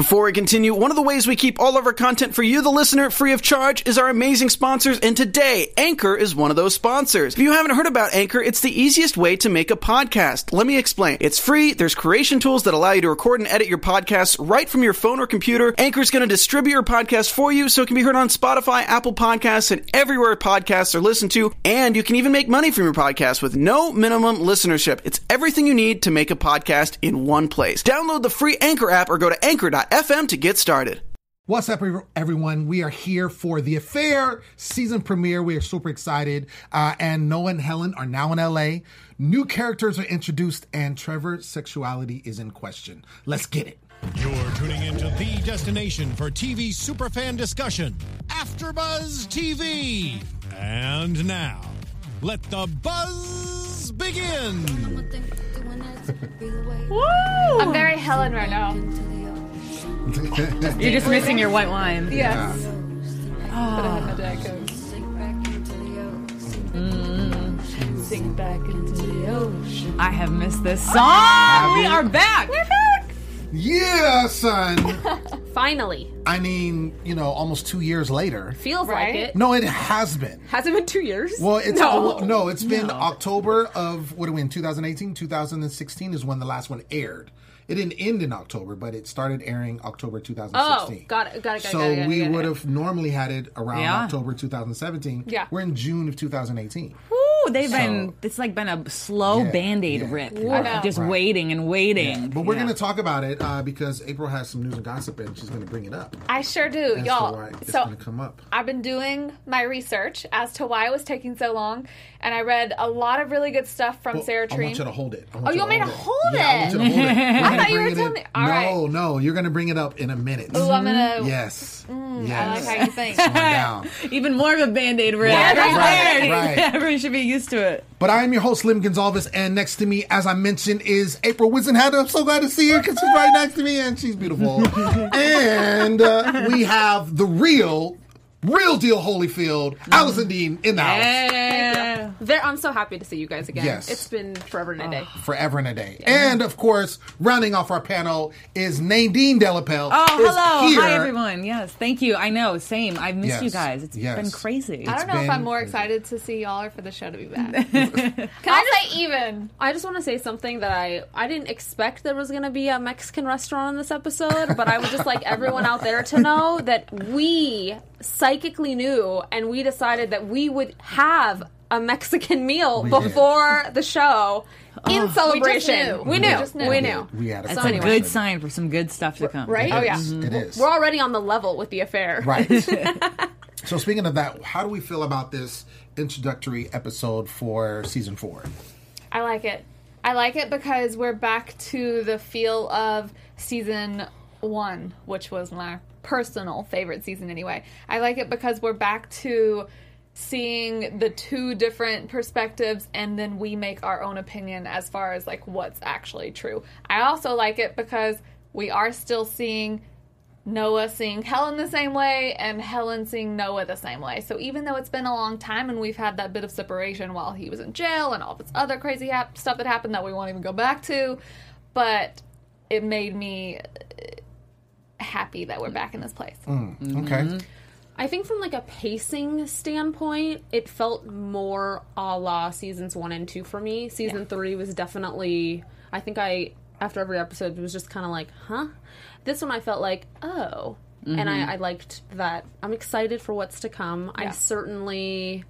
Before we continue, one of the ways we keep all of our content for you, the listener, free of charge is our amazing sponsors, and today, Anchor is one of those sponsors. If you haven't heard about Anchor, it's the easiest way to make a podcast. Let me explain. It's free, there's creation tools that allow you to record and edit your podcasts right from your phone or computer. Anchor's going to distribute your podcast for you so it can be heard on Spotify, Apple Podcasts, and everywhere podcasts are listened to, and you can even make money from your podcast with no minimum listenership. It's everything you need to make a podcast in one place. Download the free Anchor app or go to anchor.fm to get started. What's up, everyone? We are here for The Affair season premiere. We are super excited. And Noah and Helen are now in LA. New characters are introduced, and Trevor's sexuality is in question. Let's get it. You're tuning into the destination for TV superfan discussion, AfterBuzz TV. And now, let the buzz begin. Woo! I'm very Helen right now. You're just missing your white wine. Yes. But I had my Jack Sing back into the ocean. I have missed this song. We are back. We're back. Yeah, son. Finally. I mean, almost 2 years later. Feels like it. No, it has been. Has it been 2 years? Well, it's been October of, 2018? 2016 is when the last one aired. It didn't end in October, but it started airing October 2016. Oh, got it. So we would have normally had it around October 2017. Yeah. We're in June of 2018. It's like been a slow Band-Aid rip. Just waiting and waiting. Yeah. But we're going to talk about it because April has some news and gossip and she's going to bring it up. I sure do, y'all. It's going to come up. I've been doing my research as to why it was taking so long, and I read a lot of really good stuff from Sarah Treen. I want you to hold it. You want me to hold it? Yeah, I want you to hold it. I thought you were telling me. All right. No, you're going to bring it up in a minute. Oh, I'm going to. Yes. I like how you think. Slow down. Even more of a Band-Aid rip. Right. Everyone should be used to it. But I am your host, Lim Gonzalez, and next to me, as I mentioned, is April Wisenhatter. I'm so glad to see her because she's right next to me and she's beautiful. And we have the real deal Holyfield, Allison Dean in the house. Yeah. I'm so happy to see you guys again. Yes. It's been forever and a day. Forever and a day. Yeah. And, of course, rounding off our panel is Nadine Delapelle. Oh, hello. Here. Hi, everyone. Yes, thank you. I know. Same. I've missed you guys. It's been crazy. I don't know if I'm more excited to see y'all or for the show to be back. Can I say even? I just want to say something that I didn't expect there was going to be a Mexican restaurant in this episode, but I would just like everyone out there to know that we psychically knew and we decided that we would have a Mexican meal before the show in celebration. We knew. We had That's a good sign for some good stuff to come. Right? Oh, yeah. It is. We're already on the level with The Affair. Right. So speaking of that, how do we feel about this introductory episode for season 4? I like it. I like it because we're back to the feel of season 1, which was my personal favorite season anyway. I like it because we're back to seeing the two different perspectives and then we make our own opinion as far as like what's actually true. I also like it because we are still seeing Noah seeing Helen the same way and Helen seeing Noah the same way. So even though it's been a long time and we've had that bit of separation while he was in jail and all this other crazy stuff that happened that we won't even go back to, but it made me happy that we're back in this place. Okay. I think from like a pacing standpoint, it felt more a la seasons 1 and 2 for me. Season 3 was definitely, I think after every episode, it was just kind of like, huh? This one I felt like, oh. And I liked that. I'm excited for what's to come. Yeah. I certainly,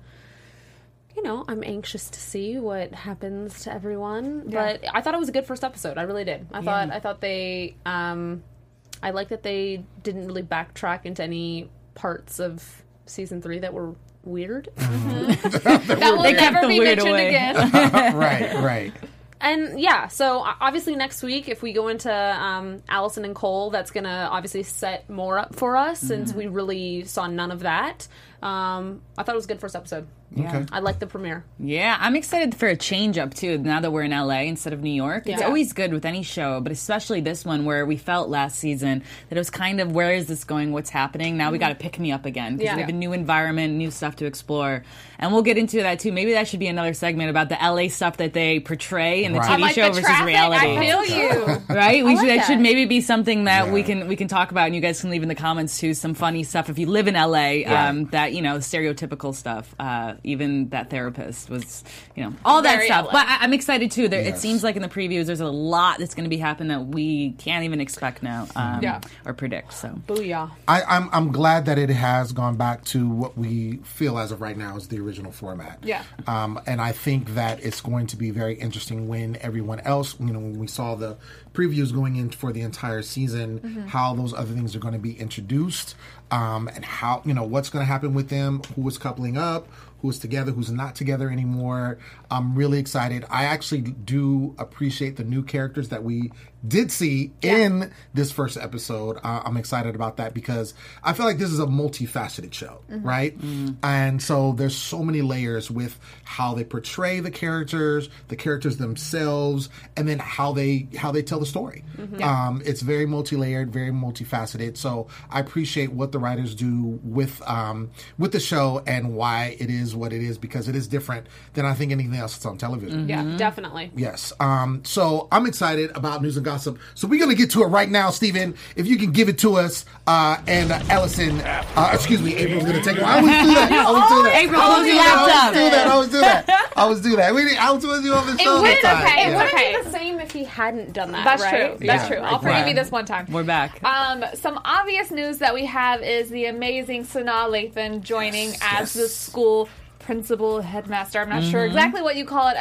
I'm anxious to see what happens to everyone. Yeah. But I thought it was a good first episode. I really did. I thought they, I like that they didn't really backtrack into any parts of season 3 that were weird. That will never be mentioned again. Right. And so obviously next week, if we go into Allison and Cole, that's going to obviously set more up for us since we really saw none of that. I thought it was a good first episode. Okay. I like the premiere. Yeah, I'm excited for a change up too. Now that we're in LA instead of New York, it's Yeah. always good with any show, but especially this one where we felt last season that it was kind of where is this going? What's happening? Now we got to pick me up again because Yeah. we have a new environment, new stuff to explore, and we'll get into that too. Maybe that should be another segment about the LA stuff that they portray in the Right. TV I like show the versus traffic. reality. I feel you. Right? like That that. should maybe be something that Yeah. we can talk about, and you guys can leave in the comments too some funny stuff if you live in LA. That stereotypical stuff. Even that therapist was, all that Very stuff. LA. But I'm excited too. It Yes. seems like in the previews there's a lot that's going to be happening that we can't even expect now or predict. So Booyah. I'm glad that it has gone back to what we feel as of right now is the original format. Yeah. And I think that it's going to be very interesting when everyone else, when we saw the previews going in for the entire season, how those other things are going to be introduced, and how, what's going to happen with them, who is coupling up, who is together, who's not together anymore. I'm really excited. I actually do appreciate the new characters that we did see in this first episode. I'm excited about that because I feel like this is a multifaceted show, right? And so there's so many layers with how they portray the characters themselves, and then how they tell the story. It's very multi-layered, very multifaceted. So I appreciate what the writers do with the show and why it is what it is, because it is different than I think anything else that's on television. Yeah, definitely. Yes. So I'm excited about news and gossip. So we're going to get to it right now, Steven. If you can give it to us. And Ellison, April's going to take it. I always do that. April, close your laptop. I always do that. I was with you on the show. wouldn't- that time. okay, It Yeah. wouldn't Okay. be the same if he hadn't done that, That's right? true. That's Yeah. true. I'll forgive Right. you this one time. we're back. Some obvious news that we have is the amazing Sanaa Lathan joining as the school principal headmaster. I'm not sure exactly what you call it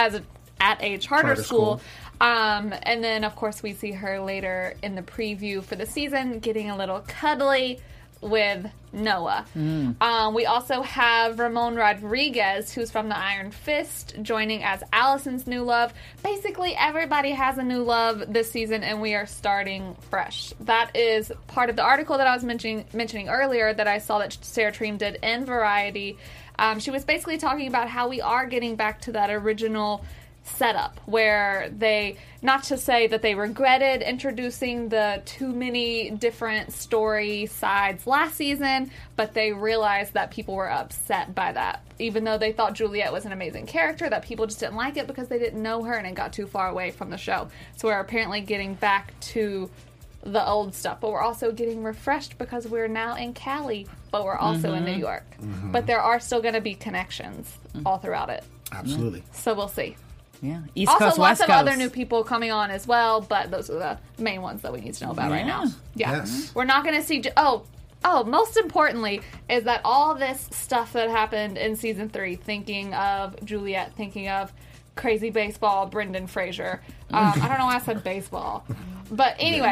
at a charter school. And then, of course, we see her later in the preview for the season getting a little cuddly with Noah. We also have Ramon Rodriguez, who's from the Iron Fist, joining as Allison's new love. Basically, everybody has a new love this season, and we are starting fresh. That is part of the article that I was mentioning earlier that I saw that Sarah Treem did in Variety. She was basically talking about how we are getting back to that original setup where they, not to say that they regretted introducing the too many different story sides last season, but they realized that people were upset by that. Even though they thought Juliet was an amazing character, that people just didn't like it because they didn't know her and it got too far away from the show. So we're apparently getting back to the old stuff, but we're also getting refreshed because we're now in Cali, but we're also in New York. But there are still going to be connections all throughout it. Absolutely. So we'll see. Yeah, East Also, Coast, lots West of Coast. other new people coming on as well, but those are the main ones that we need to know about right now. Yeah. Yes. We're not going to see... most importantly is that all this stuff that happened in season 3, thinking of Juliet, thinking of Crazy Baseball, Brendan Fraser. I don't know why I said baseball. But anyway,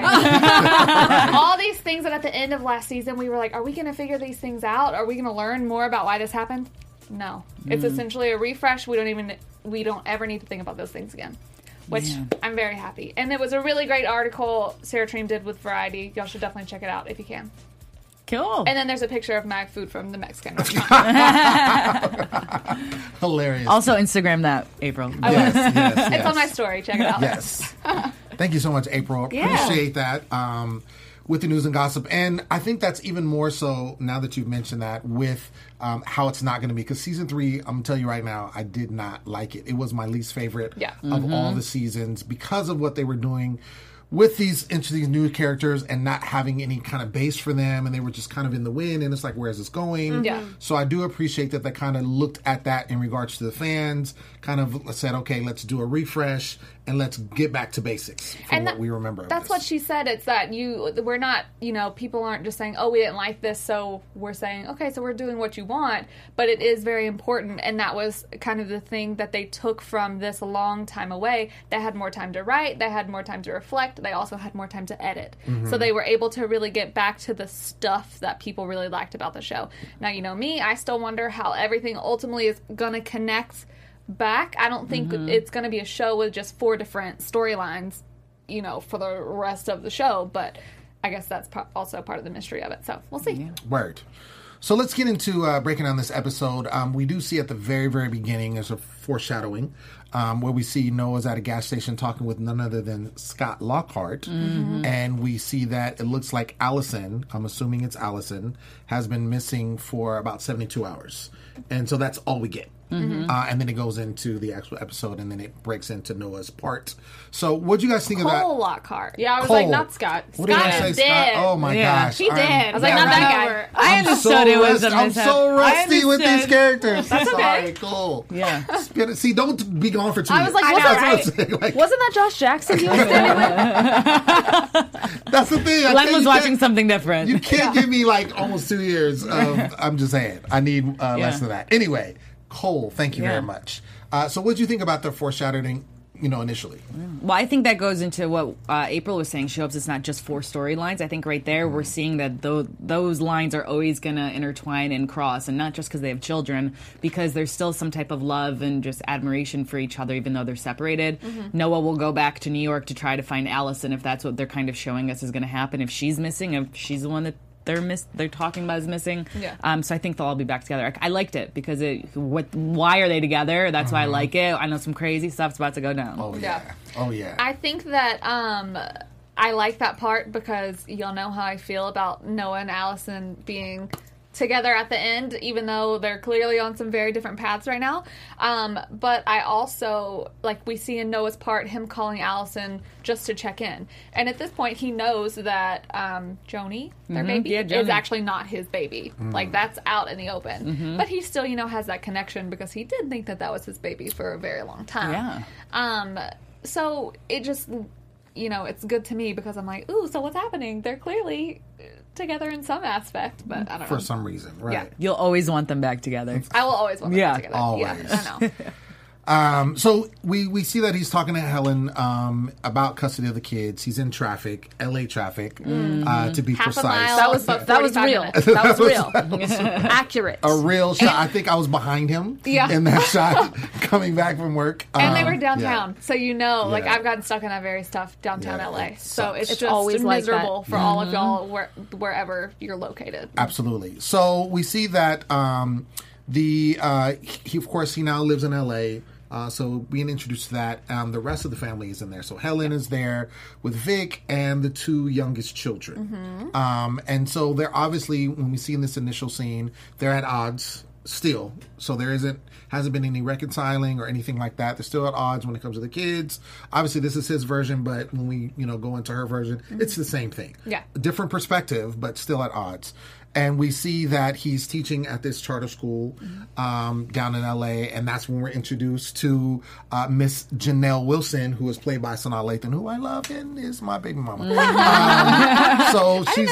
all these things that at the end of last season, we were like, are we going to figure these things out? Are we going to learn more about why this happened? No. It's essentially a refresh. We don't ever need to think about those things again. Which I'm very happy. And it was a really great article Sarah Treem did with Variety. Y'all should definitely check it out if you can. Cool. And then there's a picture of Mag Food from the Mexican restaurant. Hilarious. Also Instagram that, April. yes. It's on my story. Check it out. Yes. Thank you so much, April. Yeah. Appreciate that. With the news and gossip. And I think that's even more so now that you've mentioned that with how it's not going to be. Because season 3, I'm going to tell you right now, I did not like it. It was my least favorite of all the seasons because of what they were doing with these new characters and not having any kind of base for them, and they were just kind of in the wind, and it's like, where's this going? Yeah. So I do appreciate that they kind of looked at that in regards to the fans, kind of said, okay, let's do a refresh and let's get back to basics from what we remember of That's this. what she said. It's that we're not, people aren't just saying, oh, we didn't like this, so we're saying, okay, so we're doing what you want. But it is very important, and that was kind of the thing that they took from this long time away. They had more time to write, they had more time to reflect, they also had more time to edit. So they were able to really get back to the stuff that people really liked about the show. Now, me, I still wonder how everything ultimately is going to connect back. I don't think it's going to be a show with just 4 different storylines, for the rest of the show, but I guess that's also part of the mystery of it. So we'll see. Word. So let's get into breaking down this episode. We do see at the very, very beginning, there's a foreshadowing where we see Noah's at a gas station talking with none other than Scott Lockhart. And we see that it looks like Allison, I'm assuming it's Allison, has been missing for about 72 hours. And so that's all we get. And then it goes into the actual episode, and then it breaks into Noah's part. So what do you guys think of that? Cole Lockhart. Yeah, I was Cole. like, not Scott. What did I say, Scott Scott? did. Oh my gosh. He did. I was like, not that guy. I understood it was a I'm mishap. so rusty with these understood. characters. That's okay. Sorry, Cole. Yeah. See, don't be gone for 2 years. I was like, I know, wasn't, right? That's what I'm saying. Like, wasn't that Josh Jackson he was standing with? that's the thing. Glenn was watching something different. You can't give me like almost 2 years of, I'm just saying, I need less than that. Anyway, Cole, thank you very much. So what did you think about the foreshadowing, initially? Well, I think that goes into what April was saying. She hopes it's not just 4 storylines. I think right there we're seeing that those lines are always going to intertwine and cross, and not just because they have children, because there's still some type of love and just admiration for each other, even though they're separated. Noah will go back to New York to try to find Allison if that's what they're kind of showing us is going to happen. If she's missing, if she's the one that they're talking about is missing. Yeah. So I think they'll all be back together. I liked it because why are they together? That's why I like it. I know some crazy stuff's about to go down. Oh, Yeah. yeah. Oh, yeah. I think that I like that part because y'all know how I feel about Noah and Allison being together at the end, even though they're clearly on some very different paths right now. But I also, we see in Noah's part, him calling Allison just to check in. And at this point, he knows that Joni, their baby, Yeah, is Joni. actually not his baby. That's out in the open. But he still, has that connection because he did think that was his baby for a very long time. Yeah. So it just, it's good to me because I'm like, ooh, so what's happening? They're clearly together in some aspect, but I don't know. For some reason, right? Yeah. You'll always want them back together. I will always want them Yeah, together. always. Yeah, I know. So we see that he's talking to Helen about custody of the kids. He's in traffic, LA traffic, to be Half a precise. mile. That was But that was 45 real. minutes. That was real. Accurate. A real shot. I think I was behind him Yeah. in that shot coming back from work. And they were Yeah. downtown, so Yeah. I've gotten stuck in that very stuff downtown Yeah, LA. it So sucks. it's It's just always like miserable that. for all of y'all wherever you're located. Absolutely. So we see that he of course he now lives in LA. So being introduced to that, the rest of the family is in there. So Helen is there with Vic and the 2 youngest children. And so they're obviously, when we see in this initial scene, they're at odds still. So there hasn't been any reconciling or anything like that. They're still at odds when it comes to the kids. Obviously, this is his version, but when we go into her version, it's the same thing. Yeah. Different perspective, but still at odds. And we see that he's teaching at this charter school down in LA, and that's when we're introduced to Miss Janelle Wilson, who is played by Sanaa Lathan, who I love and is my baby mama. So she's,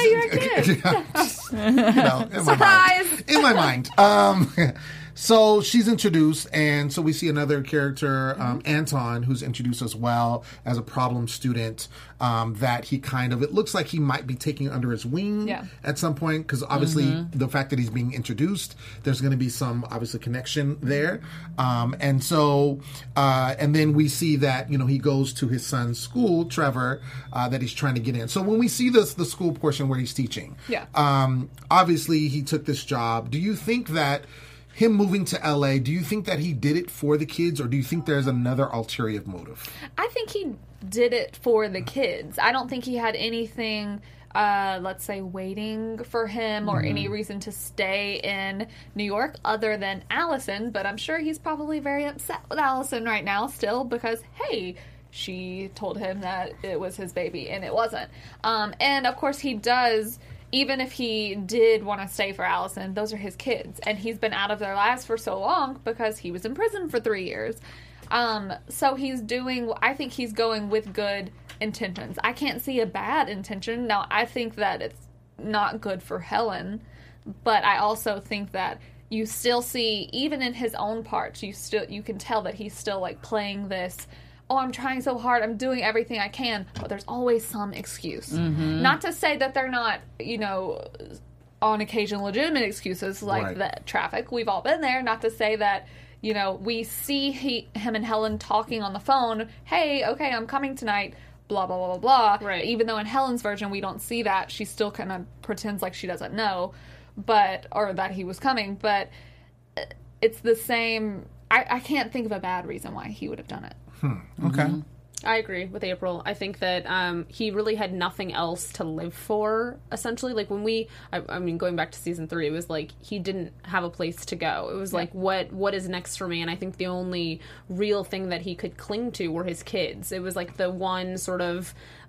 Surprise! in my mind. So she's introduced, and so we see another character, Anton, who's introduced as well as a problem student that he it looks like he might be taking under his wing at some point, because obviously the fact that he's being introduced, there's going to be some obviously connection there. And then we see that, he goes to his son's school, Trevor, that he's trying to get in. So when we see the school portion where he's teaching, obviously he took this job. Do you think that him moving to LA, do you think that he did it for the kids, or do you think there's another ulterior motive? I think he did it for the kids. I don't think he had anything, let's say, waiting for him or any reason to stay in New York other than Allison, but I'm sure he's probably very upset with Allison right now still because, hey, she told him that it was his baby and it wasn't. And of course he does. Even if he did want to stay for Allison, those are his kids. And he's been out of their lives for so long because he was in prison for 3 years. So I think he's going with good intentions. I can't see a bad intention. Now, I think that it's not good for Helen, but I also think that you still see, even in his own parts, you can tell that he's still playing this, oh, I'm trying so hard, I'm doing everything I can, but there's always some excuse. Not to say that they're not, on occasion legitimate excuses like the traffic. We've all been there. Not to say that, we see him and Helen talking on the phone, hey, okay, I'm coming tonight, blah, blah, blah, blah, blah. Right. Even though in Helen's version we don't see that. She still kind of pretends like she doesn't know. or that he was coming, but it's the same. I can't think of a bad reason why he would have done it. Okay. I agree with April. I think that he really had nothing else to live for, essentially. Like, when I mean, going back to season 3, it was like he didn't have a place to go. It was like, what is next for me? And I think the only real thing that he could cling to were his kids. It was like the one sort of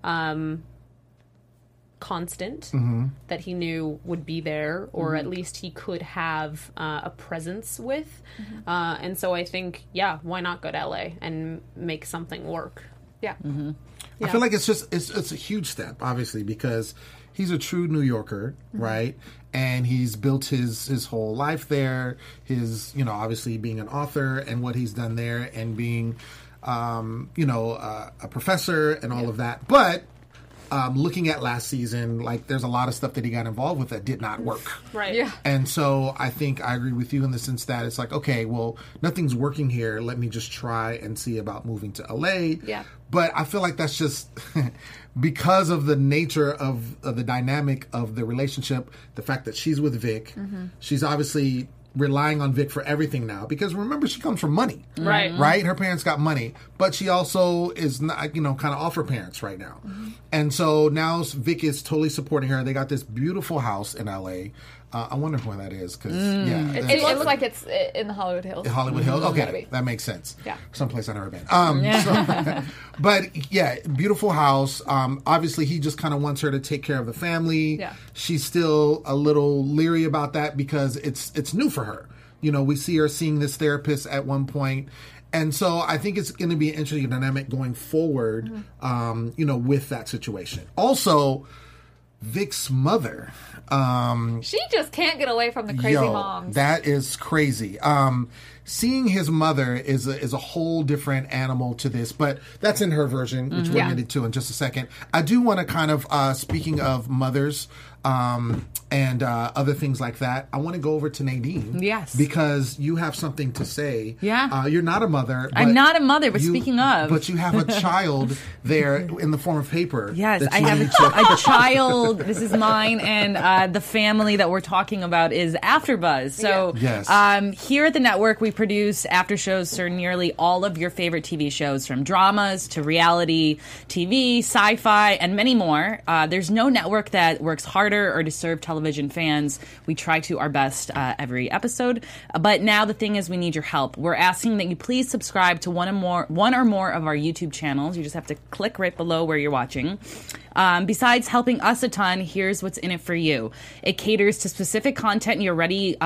constant that he knew would be there, or at least he could have a presence with. And so I think, why not go to LA and make something work? Yeah. I feel like it's a huge step, obviously, because he's a true New Yorker, right? And he's built his whole life there. His, obviously being an author and what he's done there, and being, a professor and all of that. But looking at last season, like, there's a lot of stuff that he got involved with that did not work. Right. Yeah. And so I think I agree with you in the sense that it's like, okay, well, nothing's working here. Let me just try and see about moving to LA. Yeah. But I feel like that's just because of the nature of the dynamic of the relationship, the fact that she's with Vic. She's obviously relying on Vic for everything now, because remember, she comes from money. Right? Her parents got money, but she also is not, kind of off her parents right now. And so now Vic is totally supporting her. They got this beautiful house in LA. I wonder where that is, because It looks like it's in the Hollywood Hills. Hollywood Hills. Gotta Okay, be. that makes sense. Yeah. Someplace I've never been. But yeah, beautiful house. Obviously, he just kind of wants her to take care of the family. Yeah. She's still a little leery about that because it's new for her. We see her seeing this therapist at one point. And so I think it's going to be an interesting dynamic going forward, with that situation. Also, Vic's mother. She just can't get away from the crazy moms. That is crazy. Seeing his mother is a whole different animal to this, but that's in her version, which we'll get into in just a second. I do want to kind of, speaking of mothers, and other things like that, I want to go over to Nadine. Yes. Because you have something to say. Yeah. You're not a mother. I'm not a mother, but speaking of. But you have a child there in the form of paper. Yes, I have a child. This is mine, and the family that we're talking about is AfterBuzz. So here at the network, we produce after shows for nearly all of your favorite TV shows, from dramas to reality TV, sci-fi, and many more. There's no network that works harder or to serve television fans. We try to our best every episode. But now the thing is, we need your help. We're asking that you please subscribe to one or more of our YouTube channels. You just have to click right below where you're watching. Besides helping us a ton, here's what's in it for you. It caters to specific content you already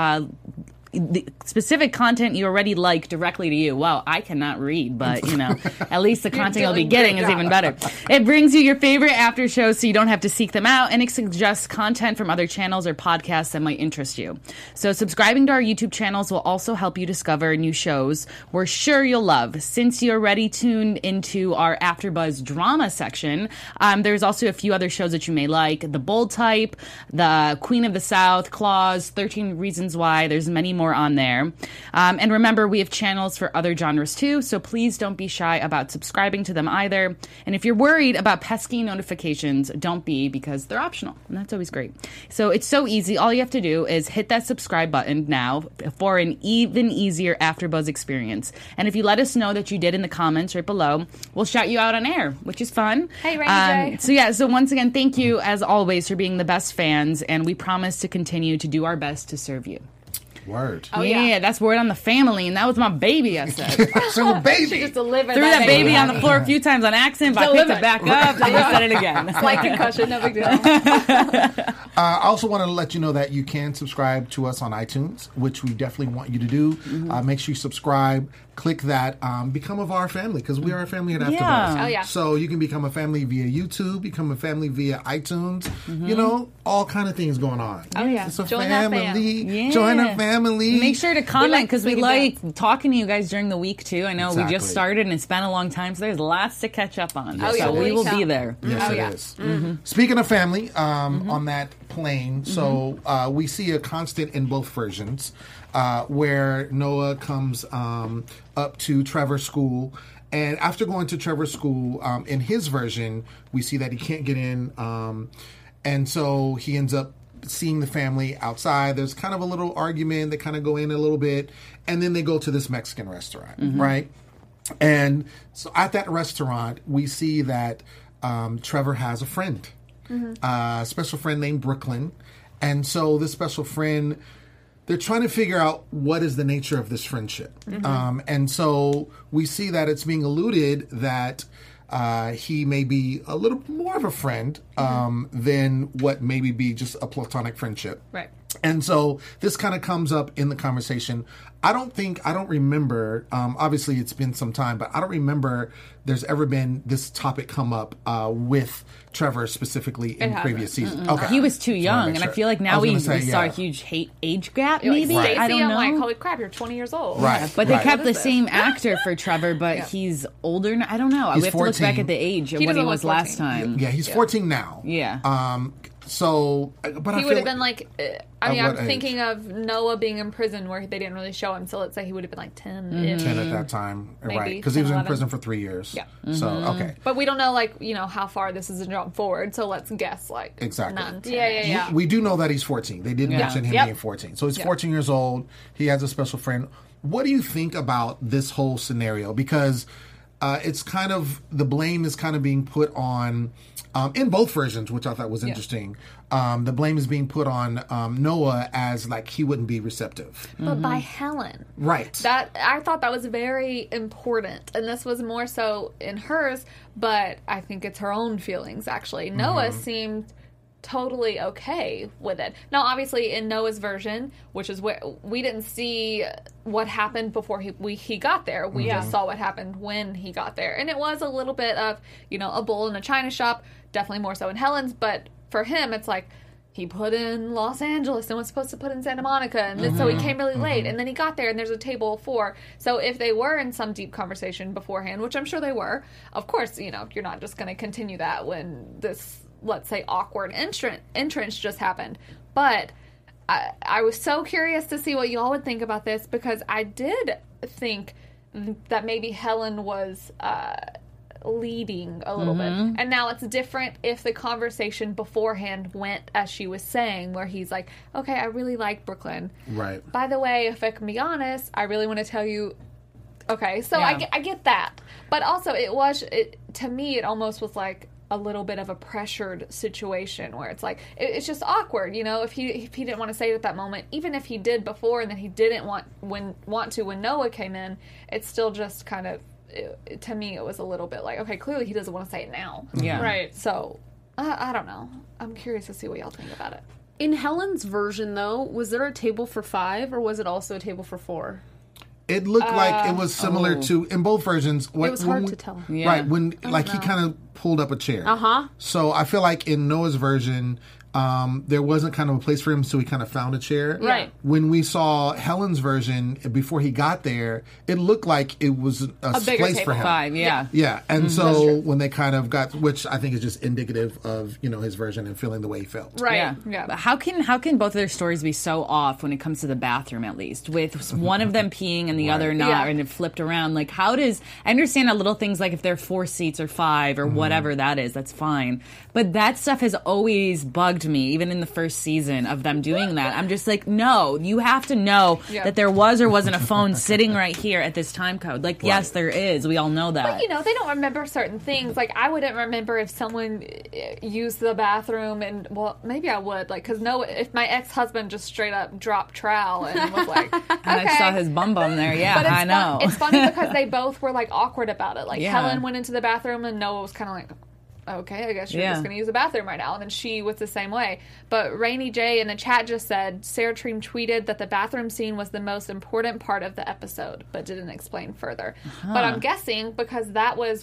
like directly to you. Wow, I cannot read, but at least the content you'll be getting is even better. It brings you your favorite after shows so you don't have to seek them out, and it suggests content from other channels or podcasts that might interest you. So subscribing to our YouTube channels will also help you discover new shows we're sure you'll love. Since you're already tuned into our AfterBuzz drama section, there's also a few other shows that you may like. The Bold Type, The Queen of the South, Claws, 13 Reasons Why. There's many more on there. And remember, we have channels for other genres too, so please don't be shy about subscribing to them either. And if you're worried about pesky notifications, don't be, because they're optional, and that's always great. So it's so easy. All you have to do is hit that subscribe button now for an even easier AfterBuzz experience. And if you let us know that you did in the comments right below, we'll shout you out on air, which is fun. Hey, Rainy J. So once again, thank you as always for being the best fans, and we promise to continue to do our best to serve you. Word. Oh, yeah, that's word on the family, and that was my baby, I said. So baby. She just delivered Threw that baby on the floor a few times on accident, but I picked it back up and I said it again. Slight concussion, no big deal. I also want to let you know that you can subscribe to us on iTunes, which we definitely want you to do. Make sure you subscribe. Click that. Become of our family, because we are a family at AfterBuzz. Oh, yeah. So you can become a family via YouTube, become a family via iTunes. All kind of things going on. Oh, yeah. It's a Join that family. fam. Join a family. Make sure to comment, because we like like talking to you guys during the week too. I know we Exactly. just started and it's been a long time, so there's lots to catch up on. Yes, So it we is. will be there. Yes, Oh, it yeah. is. Speaking of family, on that plane, so we see a constant in both versions, where Noah comes up to Trevor's school, and after going to Trevor's school, in his version, we see that he can't get in, and so he ends up seeing the family outside. There's kind of a little argument. They kind of go in a little bit, and then they go to this Mexican restaurant, right? And so at that restaurant, we see that Trevor has a friend, a special friend named Brooklyn. And so this special friend, they're trying to figure out what is the nature of this friendship. And so we see that it's being alluded that he may be a little more of a friend than what maybe be just a platonic friendship. Right. And so this kind of comes up in the conversation. I don't remember, obviously it's been some time, but I don't remember there's ever been this topic come up with Trevor specifically in previous seasons. Okay. He was too young, and I feel like now we saw a huge age gap, maybe. Like, I don't know. I'm like, holy crap, you're 20 years old. Right. But they kept the same actor for Trevor, but he's older now. I don't know. We have to look 14. back at the age of when he was last time. Yeah, he's 14 now. Yeah. So, but He would have been like, I mean, I'm what age? thinking of Noah being in prison where they didn't really show him. So let's say he would have been like 10-ish. 10 at that time. Maybe Right. Because he was 10, in 11. prison for 3 years. Yeah. So, okay. But we don't know, like, how far this is a jump forward. So let's guess, like, Exactly. 9, 10. Yeah. We do know that he's 14. They did mention him being 14. So he's 14 years old. He has a special friend. What do you think about this whole scenario? Because it's kind of, the blame is kind of being put on, in both versions, which I thought was interesting. The blame is being put on Noah as like he wouldn't be receptive. But by Helen. Right. That I thought that was very important. And this was more so in hers, but I think it's her own feelings, actually. Noah seemed totally okay with it. Now, obviously, in Noah's version, which is where we didn't see what happened before he got there. We just saw what happened when he got there. And it was a little bit of, a bull in a china shop, definitely more so in Helen's, but for him, it's like, he put in Los Angeles and was supposed to put in Santa Monica, and then, so he came really late, and then he got there, and there's a table of 4. So if they were in some deep conversation beforehand, which I'm sure they were, of course, you're not just going to continue that when this, let's say, awkward entrance just happened. But I was so curious to see what y'all would think about this, because I did think that maybe Helen was leading a little bit. And now it's different if the conversation beforehand went as she was saying, where he's like, okay, I really like Brooklyn. Right. By the way, if I can be honest, I really want to tell you. Okay, so I get that. But also, to me, it almost was like a little bit of a pressured situation where it's like, it's just awkward, if he didn't want to say it at that moment, even if he did before and then he didn't want to when Noah came in, it's still just kind of, to me, it was a little bit like, okay, clearly he doesn't want to say it now. Yeah. Right. So, I don't know. I'm curious to see what y'all think about it. In Helen's version, though, was there a table for 5 or was it also a table for 4? It looked like it was similar to, in both versions. It was hard to tell. Yeah. Right, when he kind of pulled up a chair. So I feel like in Noah's version, there wasn't kind of a place for him, so he kind of found a chair. Right. When we saw Helen's version, before he got there, it looked like it was a bigger place table. for him. 5, yeah. Yeah, and so when they kind of got, which I think is just indicative of, his version and feeling the way he felt. Right. Yeah. But how can both of their stories be so off when it comes to the bathroom, at least, with one of them peeing and the other not, and it flipped around? Like, I understand that little things like if they're 4 seats or 5 or whatever that is, that's fine. But that stuff has always bugged me, even in the first season of them doing that. I'm just like, no, you have to know that there was or wasn't a phone sitting right here at this time code. Like, yes, there is. We all know that. But, they don't remember certain things. Like, I wouldn't remember if someone used the bathroom and, well, maybe I would. Like, because if my ex-husband just straight up dropped trowel and was like, okay. And I saw his bum there. Yeah, But I know. It's funny because they both were, like, awkward about it. Like, Helen went into the bathroom and Noah was kind of like, okay, I guess you're just going to use the bathroom right now. And then she was the same way. But Rainy J in the chat just said, Sarah Treem tweeted that the bathroom scene was the most important part of the episode, but didn't explain further. But I'm guessing because that was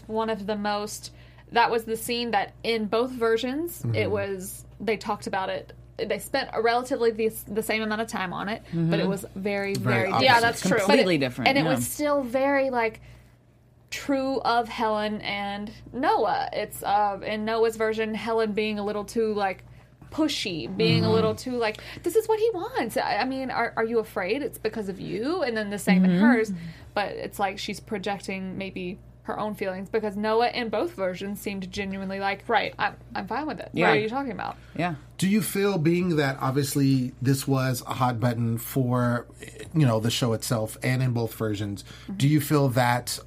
that was the scene that in both versions, they talked about it. They spent a relatively the same amount of time on it, but it was very, very different. Yeah, that's true. Completely different. And it was still very, like, true of Helen and Noah. It's in Noah's version, Helen being a little too, like, pushy, being a little too, like, this is what he wants. I mean, are you afraid it's because of you? And then the same in hers, but it's like she's projecting maybe her own feelings, because Noah in both versions seemed genuinely like, Right. I'm fine with it. Yeah. What are you talking about? Yeah. Do you feel, being that obviously this was a hot button for, the show itself and in both versions, do you feel that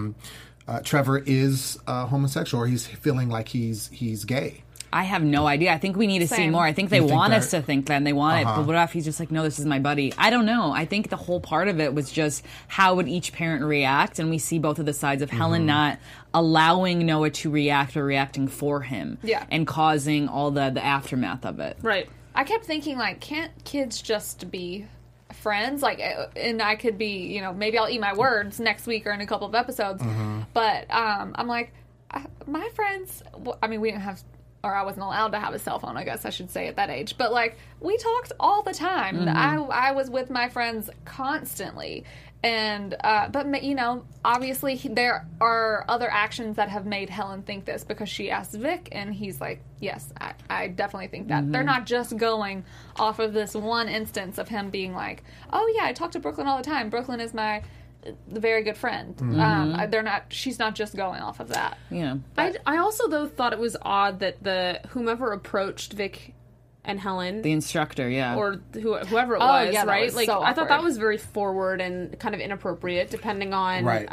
Trevor is homosexual, or he's feeling like he's gay? I have no idea. I think we need to see Same. more. I think they You think want that- us to think that, and they want it. But what if he's just like, no, this is my buddy? I don't know. I think the whole part of it was just how would each parent react, and we see both of the sides of Helen not allowing Noah to react or reacting for him, Yeah. and causing all the aftermath of it. Right. I kept thinking, like, can't kids just be friends? Like, and I could be, maybe I'll eat my words next week or in a couple of episodes. But I'm like, my friends, we didn't have, or I wasn't allowed to have a cell phone, I guess I should say, at that age. But, like, we talked all the time. I was with my friends constantly. And, but, obviously there are other actions that have made Helen think this, because she asked Vic, and he's like, yes, I definitely think that. They're not just going off of this one instance of him being like, oh, yeah, I talk to Brooklyn all the time. Brooklyn is my very good friend. She's not just going off of that. Yeah. I also, though, thought it was odd that whomever approached Vic and Helen, The instructor, yeah. or whoever it Oh, was, yeah, that right? was Like, so I thought that awkward. was very forward and kind of inappropriate, depending on. Right.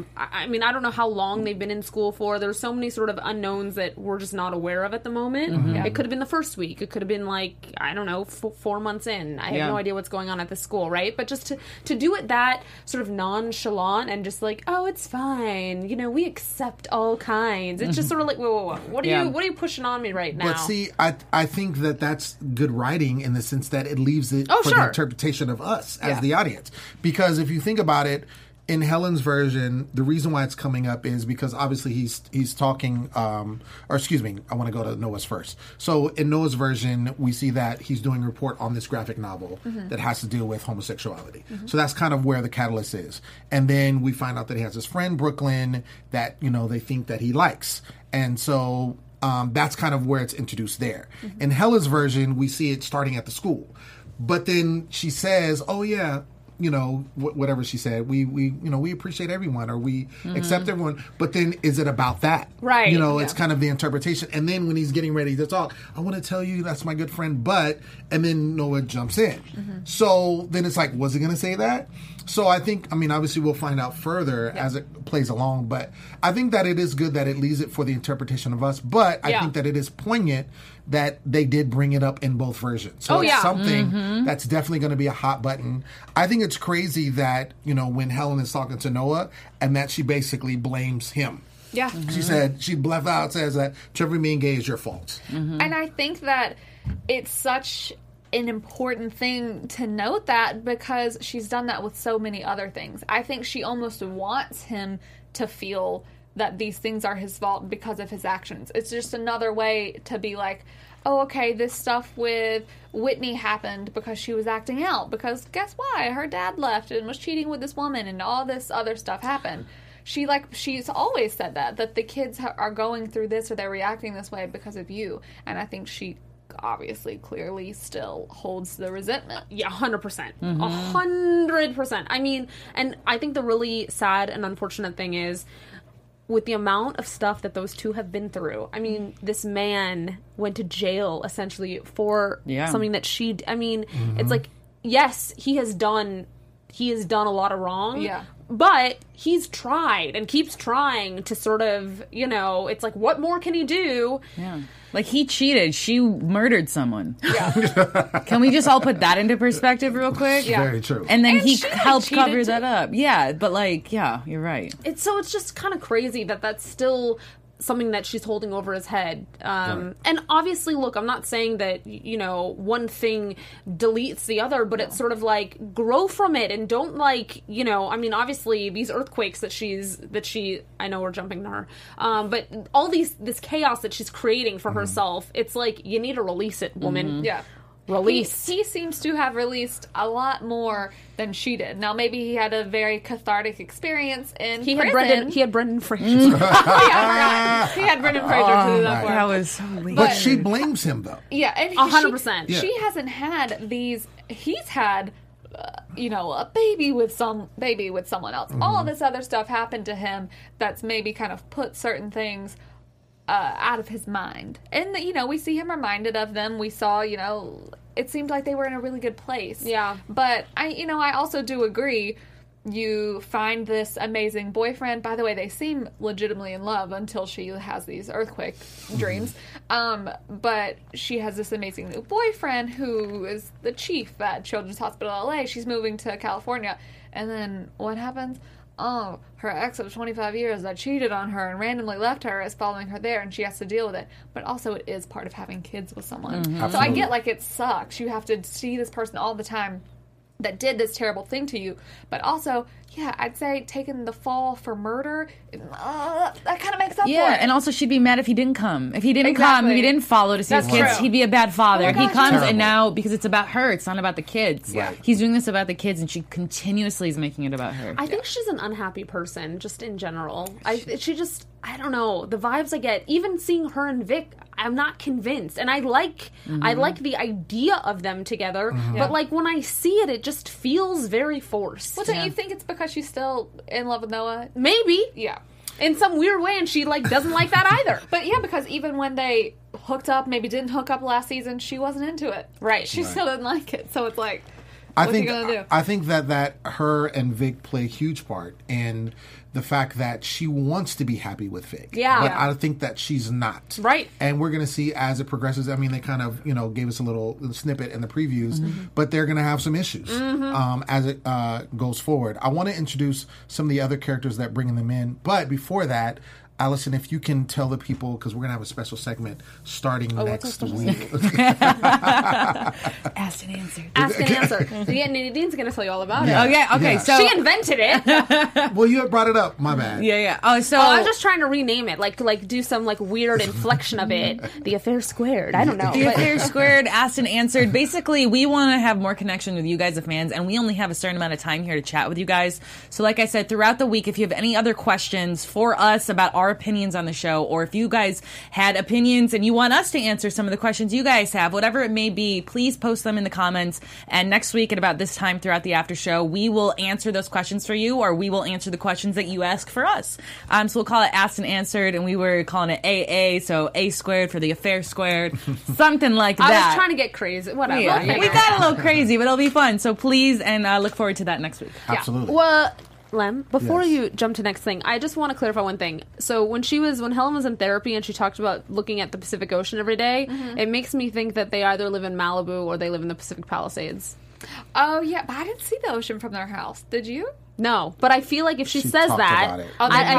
I don't know how long they've been in school for. There's so many sort of unknowns that we're just not aware of at the moment. Yeah. It could have been the first week. It could have been like, I don't know, 4 months in. I have Yeah. no idea what's going on at the school, right? But just to do it that sort of nonchalant and just like, oh, it's fine. We accept all kinds. It's just sort of like, whoa. What are Yeah. you pushing on me right now? But see, I think that's good writing in the sense that it leaves it for the sure. interpretation of us as Yeah. the audience. Because if you think about it, in Helen's version, the reason why it's coming up is because obviously he's talking, or excuse me, I want to go to Noah's first. So in Noah's version, we see that he's doing a report on this graphic novel that has to deal with homosexuality. So that's kind of where the catalyst is. And then we find out that he has this friend, Brooklyn, that, they think that he likes. And so that's kind of where it's introduced there. In Helen's version, we see it starting at the school. But then she says, oh, yeah, whatever she said, we appreciate everyone, or we accept everyone. But then is it about that? Right. It's kind of the interpretation. And then when he's getting ready to talk, I want to tell you that's my good friend, and then Noah jumps in. So then it's like, was he going to say that? So I think, obviously we'll find out further as it plays along, but I think that it is good that it leaves it for the interpretation of us, but I think that it is poignant that they did bring it up in both versions. So it's something that's definitely going to be a hot button. I think it's crazy that, when Helen is talking to Noah, and that she basically blames him. Yeah. She said, she left out, says that Trevor being gay is your fault. And I think that it's such an important thing to note that, because she's done that with so many other things. I think she almost wants him to feel that these things are his fault because of his actions. It's just another way to be like, oh, okay, this stuff with Whitney happened because she was acting out, because guess why? Her dad left and was cheating with this woman, and all this other stuff happened. She's always said that the kids are going through this, or they're reacting this way because of you. And I think she obviously clearly still holds the resentment. Yeah, 100%. 100%. And I think the really sad and unfortunate thing is, with the amount of stuff that those two have been through, this man went to jail essentially for something that it's like, yes, he has done a lot of wrong. Yeah. But he's tried and keeps trying to sort of, it's like, what more can he do? Yeah. Like, he cheated. She murdered someone. Yeah. Can we just all put that into perspective real quick? Yeah. Very true. And then And he she, helped cheated cover too. that up. Yeah, but you're right. It's just kind of crazy that that's still something that she's holding over his head. And obviously, look, I'm not saying that, one thing deletes the other, but it's sort of like, grow from it and don't obviously these earthquakes that I know we're jumping to her, but all this chaos that she's creating for herself, it's like, you need to release it, woman. Yeah. Release. He seems to have released a lot more than she did. Now, maybe he had a very cathartic experience in He prison. had Brendan Fraser. He had Brendan Fraser to do that for him. That was so weird. But she blames him, though. Yeah, and 100%. She hasn't had these. He's had a baby with someone else. All this other stuff happened to him that's maybe kind of put certain things out of his mind. And, we see him reminded of them. We saw, it seemed like they were in a really good place. Yeah. But, I also do agree. You find this amazing boyfriend. By the way, they seem legitimately in love until she has these earthquake dreams. But she has this amazing new boyfriend who is the chief at Children's Hospital LA. She's moving to California. And then what happens? Oh, her ex of 25 years that cheated on her and randomly left her is following her there, and she has to deal with it. But also it is part of having kids with someone. So I get it sucks. You have to see this person all the time that did this terrible thing to you. But also, I'd say taking the fall for murder, that kind of makes up for it. Yeah, and also she'd be mad if he didn't come. If he didn't come, if he didn't follow to see his kids, true. he'd be a bad father. He comes, terrible. and now, because it's about her, it's not about the kids. Right. He's doing this about the kids, and she continuously is making it about her. I think she's an unhappy person, just in general. I don't know, the vibes I get, even seeing her and Vic, I'm not convinced. And I like the idea of them together, but when I see it, it just feels very forced. Well, don't you think it's because she's still in love with Noah? Maybe. Yeah. In some weird way, and she doesn't like that either. But because even when they hooked up, maybe didn't hook up last season, she wasn't into it. Right. She still didn't like it. So it's like, I what's he gonna do? I think that her and Vic play a huge part in the fact that she wants to be happy with Vic. Yeah. But I think that she's not. Right. And we're going to see as it progresses. I mean, they kind of, gave us a little snippet in the previews, but they're going to have some issues as it goes forward. I want to introduce some of the other characters that bring them in. But before that, Allison, if you can tell the people, because we're going to have a special segment starting next week. Asked and answered. Ask and answer. Nadine's going to tell you all about it. Okay, Yeah. so... She invented it. Well, you had brought it up. My bad. Yeah. Oh, so... I was just trying to rename it, like do some weird inflection of it. The Affair Squared. I don't know. The Affair Squared, asked and answered. Basically, we want to have more connection with you guys as fans, and we only have a certain amount of time here to chat with you guys. So like I said, throughout the week, if you have any other questions for us about our opinions on the show, or if you guys had opinions and you want us to answer some of the questions you guys have, whatever it may be, please post them in the comments. And next week at about this time throughout the after show, we will answer those questions for you, or we will answer the questions that you ask for us. So we'll call it Asked and Answered, and we were calling it AA, so A squared for the Affair Squared, something like that. I was trying to get crazy. Whatever. Yeah, we got a little crazy, but it'll be fun. So please, and look forward to that next week. Absolutely. Well, Lem, before Yes. you jump to next thing, I just want to clarify one thing. So when Helen was in therapy and she talked about looking at the Pacific Ocean every day, it makes me think that they either live in Malibu or they live in the Pacific Palisades. Oh, yeah, but I didn't see the ocean from their house. Did you? No, but I feel like if she says talked that, about it.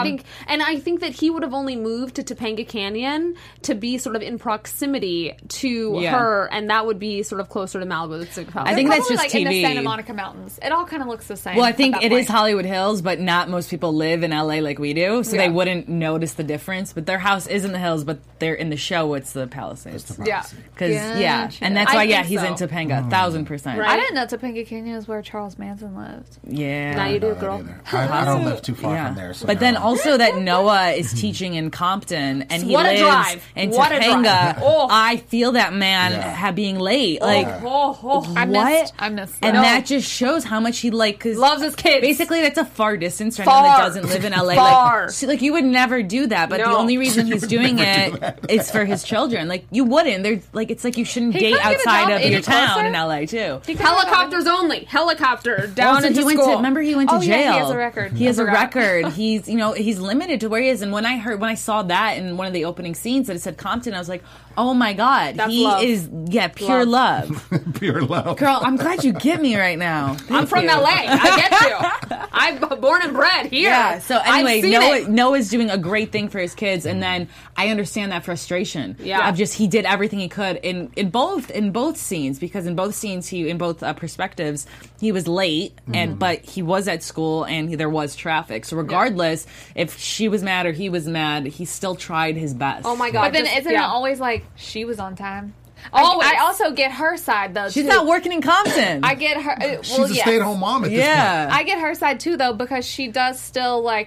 I think that he would have only moved to Topanga Canyon to be sort of in proximity to her, and that would be sort of closer to Malibu. I think that's just in the TV. Santa Monica Mountains. It all kind of looks the same. Well, I think at it that is point. Hollywood Hills, but not most people live in LA like we do, so Yeah. they wouldn't notice the difference. But their house is in the hills, but they're in the show. It's the Palisades. Yeah. Because and that's I why think he's so. in Topanga, 1,000%. Right. I didn't know Topanga Canyon is where Charles Manson lived. Yeah. Now you do, I girl. don't live too far from there. So But then no. also that Noah is teaching in Compton, and he What a lives drive. in What a Topanga. drive. Oh. I feel that man being late. Like, I missed and that. that just shows how much he cause Loves his kids. Basically, that's a far distance for anyone Far. that doesn't live in LA. Far. Like you would never do that, but the No. only reason he's doing it is for his children. Like you wouldn't. There's like it's like you shouldn't He date couldn't get a outside job of any your town closer? in LA too. Helicopters only. Helicopter down Also, into he went school. to. Remember, he went to Oh, jail. yeah, he has a record. He has I a forgot. record. He's he's limited to where he is. And when I saw that in one of the opening scenes that it said Compton, I was like, oh my god, That's he love. is pure love. pure love. Girl, I'm glad you get me right now. I'm from LA. I get you. I'm born and bred here. Yeah. So I've anyway, seen it. Noah's doing a great thing for his kids, and then I understand that frustration. Yeah. Of just he did everything he could in both scenes, because in both scenes in both perspectives he was late, but he was at school and there was traffic. So regardless if she was mad or he was mad, he still tried his best. Oh my god. But then just- isn't it always like she was on time? Always. I also get her side though. She's too. not working in Compton. I get her. She's a stay-at-home mom at this point. yeah. I get her side too though, because she does still like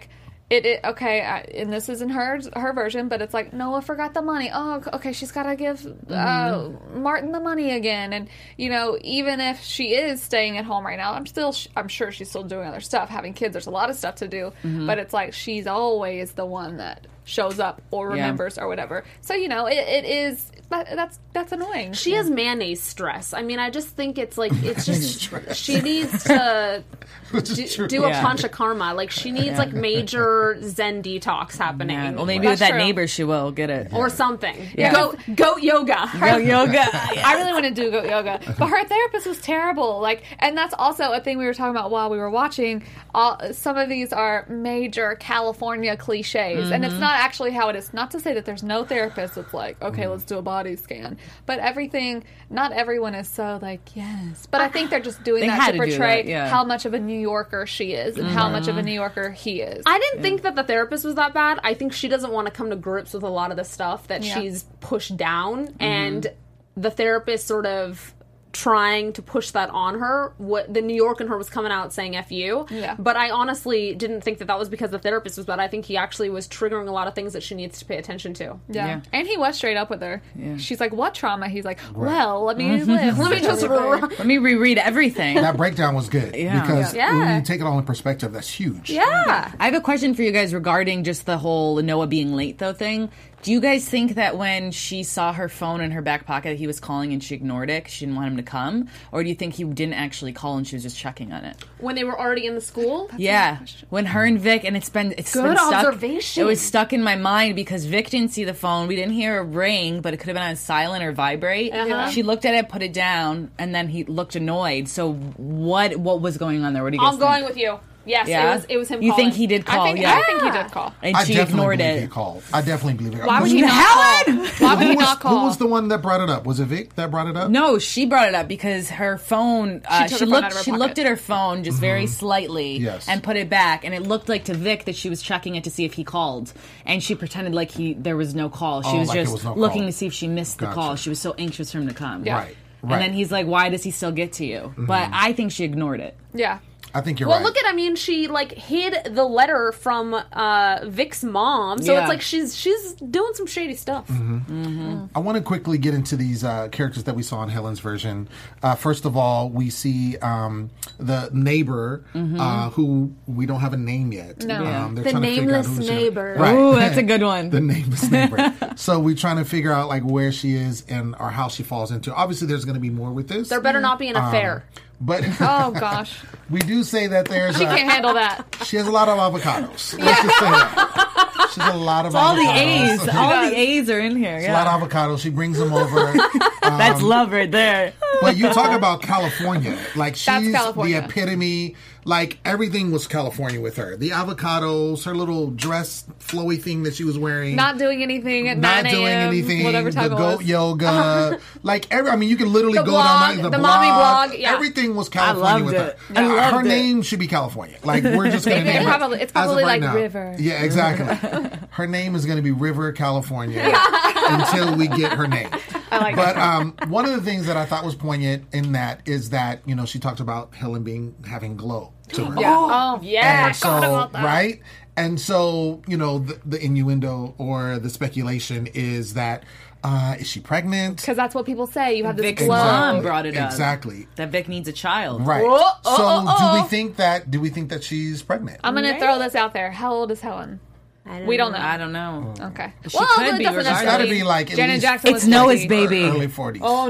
and this isn't her version, but it's like Noah forgot the money. Oh, okay, she's got to give Martin the money again, and even if she is staying at home right now, I'm sure she's still doing other stuff, having kids. There's a lot of stuff to do, but it's like she's always the one that shows up or remembers or whatever. So it is. That's annoying. She has mayonnaise stress. I mean, I just think it's just she needs to do a punch of karma. Like she needs like major Zen detox happening. Yeah. Well, maybe with that neighbor she will get it or something. Yeah. Goat yoga. Goat yoga. I really want to do goat yoga, but her therapist was terrible. And that's also a thing we were talking about while we were watching. Some of these are major California cliches, and it's not actually how it is. Not to say that there's no therapist that's like, okay, let's do a body scan, but not everyone is so like, yes. But I think they're just doing that to portray how much of a New Yorker she is and how much of a New Yorker he is. I didn't think that the therapist was that bad. I think she doesn't want to come to grips with a lot of the stuff that she's pushed down, and the therapist sort of trying to push that on her. What the New York in her was coming out saying F you. Yeah. But I honestly didn't think that was because the therapist was bad. I think he actually was triggering a lot of things that she needs to pay attention to. Yeah. And he was straight up with her. Yeah. She's like, what trauma? He's like, well, let me live. Let me reread everything. That breakdown was good. Because when you take it all in perspective, that's huge. Yeah. I have a question for you guys regarding just the whole Noah being late, though, thing. Do you guys think that when she saw her phone in her back pocket, he was calling and she ignored it because she didn't want him to come? Or do you think he didn't actually call and she was just checking on it? When they were already in the school? When her and Vic, and it's been stuck. Observation. It was stuck in my mind because Vic didn't see the phone. We didn't hear a ring, but it could have been on silent or vibrate. She looked at it, put it down, and then he looked annoyed. So what was going on there? What do you guys think? I'm going with you. Yes, it was him calling. You think he did call? I think he did call. And she ignored it. He called. I definitely believe it. Why would he not call? Why would he not call? Who was the one that brought it up? Was it Vic that brought it up? No, she brought it up because her phone. She looked at her phone just very slightly and put it back, and it looked like to Vic that she was checking it to see if he called, and she pretended like there was no call. She was just looking to see if she missed the call. She was so anxious for him to come. Yeah. Right. And then he's like, "Why does he still get to you?" But I think she ignored it. Yeah. I think you're right. Well, look at, she hid the letter from Vic's mom, so it's like she's doing some shady stuff. I want to quickly get into these characters that we saw in Helen's version. First of all, we see the neighbor who we don't have a name yet. No. The nameless neighbor. Right. Ooh, that's a good one. The nameless neighbor. So we're trying to figure out where she is and or how she falls into. Obviously, there's going to be more with this. There better not be an affair. But oh gosh, we do say that there's. She can't handle that. She has a lot of avocados. Let's just say that. She has a lot of avocados. All the A's. All the A's are in here. A lot of avocados. She brings them over. That's love right there. But you talk about California. She's California. The epitome. Everything was California with her. The avocados, her little dress, flowy thing that she was wearing. Not doing anything at 9 Not a.m. doing anything. Whatever time the it goat was. yoga. You can literally the go blog, down the mommy blog. Yeah. Everything was California with her. Her name should be California. We're just going to name it. It's probably right now. River. Yeah, exactly. Her name is going to be River California until we get her name. I like But one of the things that I thought was poignant in that is that, she talked about Helen having glow to her. Yeah. And so, right? And so, the innuendo or the speculation is that, is she pregnant? Because that's what people say. You have this Vic's glow. mom brought it up. Exactly. That Vic needs a child. Right. Do we think that she's pregnant? I'm going to throw this out there. How old is Helen? We don't know. I don't know. Okay. She could be. It's got to be at Janet least Jackson it's Noah's 40. baby. early 40s. Oh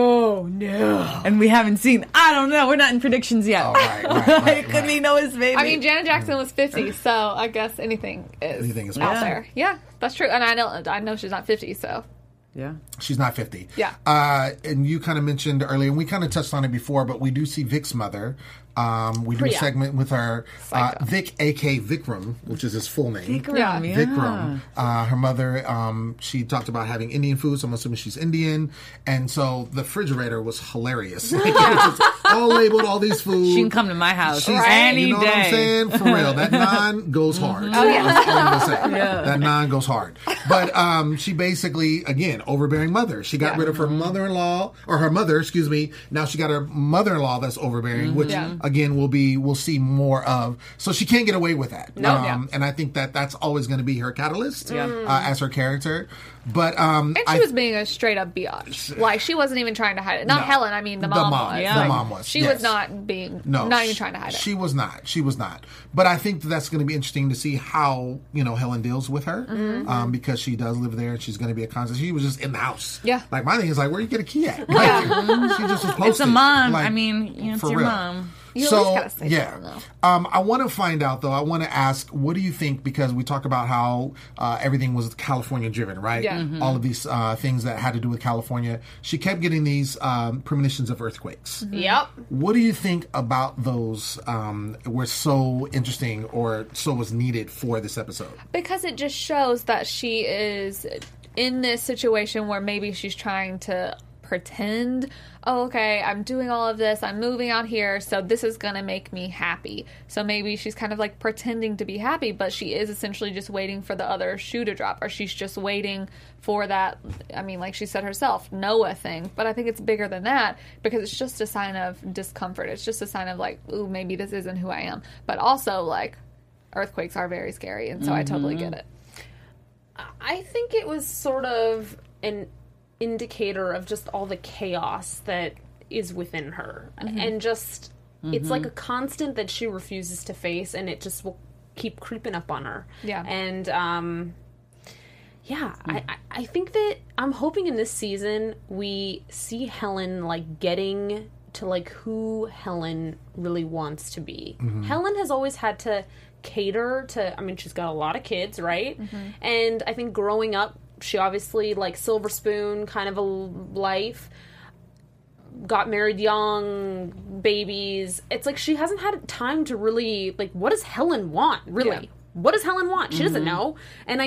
no. And we haven't seen. I don't know. We're not in predictions yet. Oh, right, It could be Noah's baby. I mean, Janet Jackson was 50, so I guess anything is out there. Yeah, that's true. And I know she's not 50, so. Yeah. She's not 50. Yeah. And you kind of mentioned earlier, and we kind of touched on it before, but we do see Vic's mother. We do a segment with her, Vic, a.k.a. Vikram, which is his full name. Vikram, Vikram. Her mother, she talked about having Indian food, so I'm assuming she's Indian. And so the refrigerator was hilarious. It was just all labeled, all these foods. She can come to my house Any day. You know what I'm saying? For real. That naan goes hard. Oh, yeah. That's all I'm going to say. Yeah. That naan goes hard. But she basically, again, overbearing mother. She got rid of her mother-in-law, or her mother, excuse me. Now she got her mother-in-law that's overbearing, which... again, we'll see more of. So she can't get away with that. No. And I think that's always going to be her catalyst as her character. But And she was being a straight up biatch. Like, she wasn't even trying to hide it. Not Helen, I mean the mom was. Yeah. The Like, mom was. She was not being, not even trying to hide it. She was not. She was not. But I think that's going to be interesting to see how, Helen deals with her. Because she does live there and she's going to be a constant. She was just in the house. Yeah. Like, my thing is, like, where you get a key at? Like, she just was posted. It's a mom. Like, I mean, it's for your real. mom. You at So, least gotta say something, though. I want to find out, though. I want to ask, what do you think? Because we talk about how everything was California driven, right? Yeah. Mm-hmm. All of these things that had to do with California. She kept getting these premonitions of earthquakes. Yep. What do you think about those were so interesting or so was needed for this episode? Because it just shows that she is in this situation where maybe she's trying to pretend, oh, okay, I'm doing all of this, I'm moving out here, so this is gonna make me happy. So maybe she's kind of like pretending to be happy, but she is essentially just waiting for the other shoe to drop, or she's just waiting for that, I mean, like she said herself, Noah thing. But I think it's bigger than that, because it's just a sign of discomfort. It's just a sign of like, ooh, maybe this isn't who I am. But also, like, earthquakes are very scary, and so I totally get it. I think it was sort of an indicator of just all the chaos that is within her. And just, it's like a constant that she refuses to face, and it just will keep creeping up on her. Yeah. And, I think that I'm hoping in this season we see Helen, like, getting to, like, who Helen really wants to be. Helen has always had to cater to, I mean, she's got a lot of kids, right? And I think growing up, she obviously, like, silver spoon kind of a life, got married young, babies. It's like she hasn't had time to really, like, what does Helen want, really? Yeah. What does Helen want? She doesn't know. And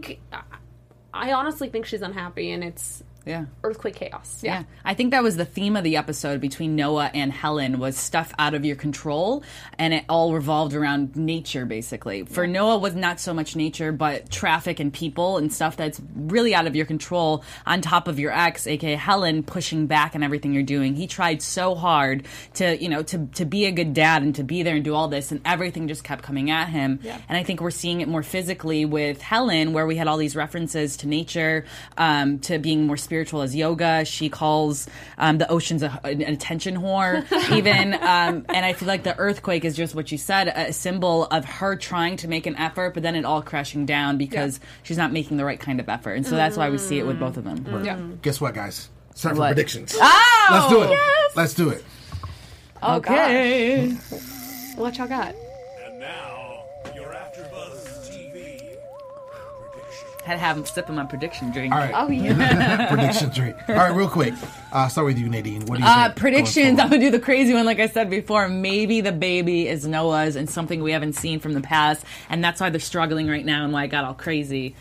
I honestly think she's unhappy, and it's earthquake chaos. Yeah. I think that was the theme of the episode between Noah and Helen, was stuff out of your control, and it all revolved around nature, basically. For Noah, was not so much nature, but traffic and people and stuff that's really out of your control, on top of your ex, aka Helen, pushing back on everything you're doing. He tried so hard to, to be a good dad and to be there and do all this, and everything just kept coming at him. Yeah. And I think we're seeing it more physically with Helen, where we had all these references to nature, to being more spiritual as yoga. She calls the oceans an attention whore, even. And I feel like the earthquake is just what you said, a symbol of her trying to make an effort, but then it all crashing down because she's not making the right kind of effort. And so that's why we see it with both of them. Yeah. Guess what, guys? It's time for What? predictions. Oh! Let's do it. Yes! Let's do it. Oh, Okay. gosh. What y'all got? And now, your AfterBuzz TV prediction. Had to have him sipping my prediction drink. All right. Oh, yeah. Prediction tree. All right, real quick. Start with you, Nadine. What do you think? Predictions. I'm gonna do the crazy one, like I said before. Maybe the baby is Noah's, and something we haven't seen from the past, and that's why they're struggling right now, and why I got all crazy.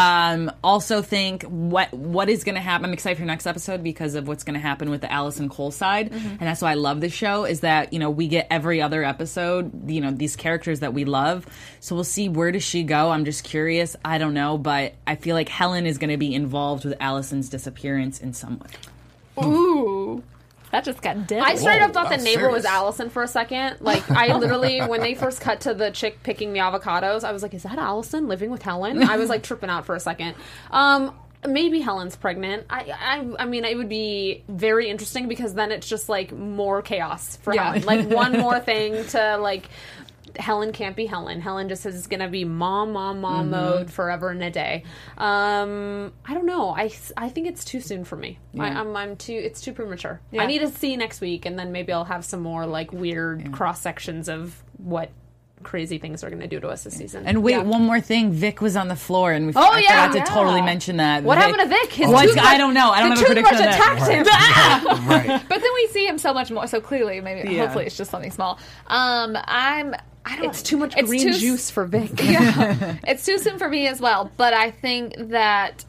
Also, think what is gonna happen. I'm excited for next episode because of what's gonna happen with the Allison Cole side, and that's why I love this show. Is that we get every other episode, these characters that we love. So we'll see, where does she go. I'm just curious. I don't know, but I feel like Helen is gonna be involved with Allison's disappearance in some way. Ooh. That just got dead. I straight up thought the that's neighbor was serious. Allison for a second. Like, I literally, when they first cut to the chick picking the avocados, I was like, is that Allison living with Helen? I was, like, tripping out for a second. Maybe Helen's pregnant. I mean, it would be very interesting, because then it's just, like, more chaos for Helen. Like, one more thing to, like... Helen can't be Helen. Helen just is going to be mom mode forever and a day. I don't know. I think it's too soon for me. Yeah. It's too premature. Yeah. I need to see next week, and then maybe I'll have some more, like, weird cross sections of what crazy things are going to do to us this season. And wait, one more thing. Vic was on the floor, and I forgot to totally mention that. What happened to Vic? His I don't know. I don't have a prediction on that. attacked him. Right. But then we see him so much more. So clearly, maybe, hopefully, it's just something small. I don't. It's too much it's green too juice for Vic. Yeah, it's too soon for me as well. But I think that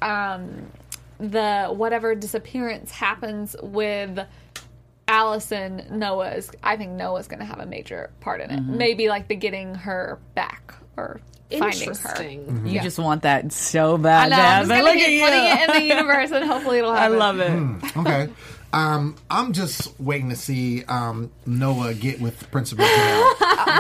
the whatever disappearance happens with Allison, I think Noah's going to have a major part in it. Maybe like the getting her back or finding her. You just want that so bad. I know. I'm just putting putting it in the universe, and hopefully it'll happen. I love it. Okay. I'm just waiting to see Noah get with Principal Janelle.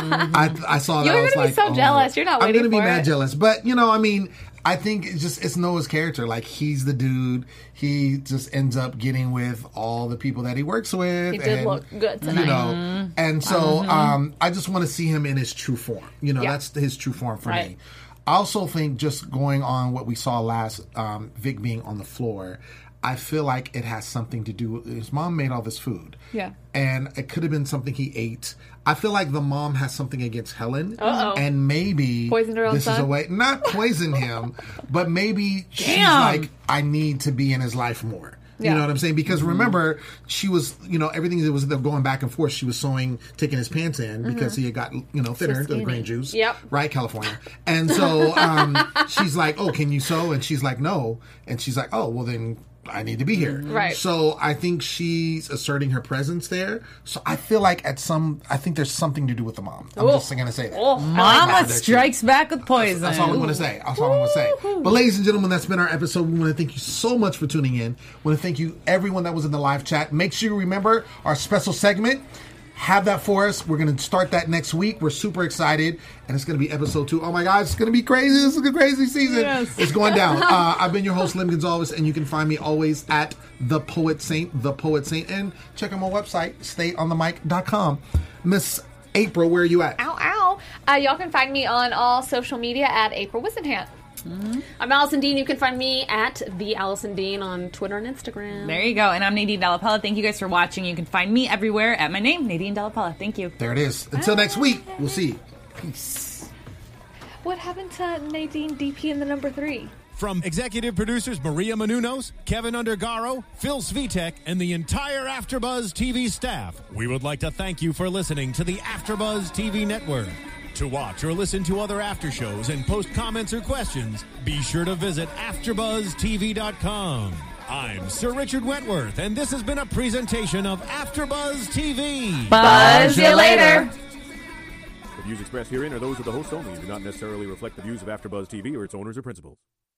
I saw that. You're I was gonna be so jealous. You're not I'm waiting gonna be for mad it. jealous, but I mean, I think it's Noah's character. Like, he's the dude. He just ends up getting with all the people that he works with. He did look good tonight. And so I just want to see him in his true form. That's his true form for me. I also think, just going on what we saw last, Vic being on the floor, I feel like it has something to do with his mom made all this food. Yeah. And it could have been something he ate. I feel like the mom has something against Helen. Uh-oh. And maybe Poisoned her own this son? is a way, not poison him, but maybe she's Damn. like, I need to be in his life more. You Yeah. know what I'm saying? Because remember, she was, everything that was going back and forth, she was taking his pants in because he had got, thinner to the green juice. Yep. Right, California. And so she's like, oh, can you sew? And she's like, no. And she's like, oh, well then I need to be here. Right. So I think she's asserting her presence there. So I feel like I think there's something to do with the mom. I'm just going to say that. Mama strikes back with poison. That's all I'm going to say. But ladies and gentlemen, that's been our episode. We want to thank you so much for tuning in. We want to thank you, everyone that was in the live chat. Make sure you remember our special segment. Have that for us. We're going to start that next week. We're super excited. And it's going to be episode 2. Oh my God, it's going to be crazy. This is a crazy season. Yes. It's going down. I've been your host, Lim Gonzalez, and you can find me always at The Poet Saint. And check out my website, stayonthemic.com. Miss April, where are you at? Ow, ow. Y'all can find me on all social media at April Wissenhant. I'm Allison Dean. You can find me at the Allison Dean on Twitter and Instagram. There you go. And I'm Nadine Dellapella. Thank you guys for watching. You can find me everywhere at my name, Nadine Dellapella. Thank you. There it is. Until next week, we'll see you. Peace. What happened to Nadine DP in the number 3? From executive producers Maria Menounos, Kevin Undergaro, Phil Svitek, and the entire AfterBuzz TV staff, we would like to thank you for listening to the AfterBuzz TV network. To watch or listen to other after shows and post comments or questions, be sure to visit AfterBuzzTV.com. I'm Sir Richard Wentworth, and this has been a presentation of AfterBuzz TV. Buzz you later. The views expressed herein are those of the hosts only and do not necessarily reflect the views of AfterBuzz TV or its owners or principals.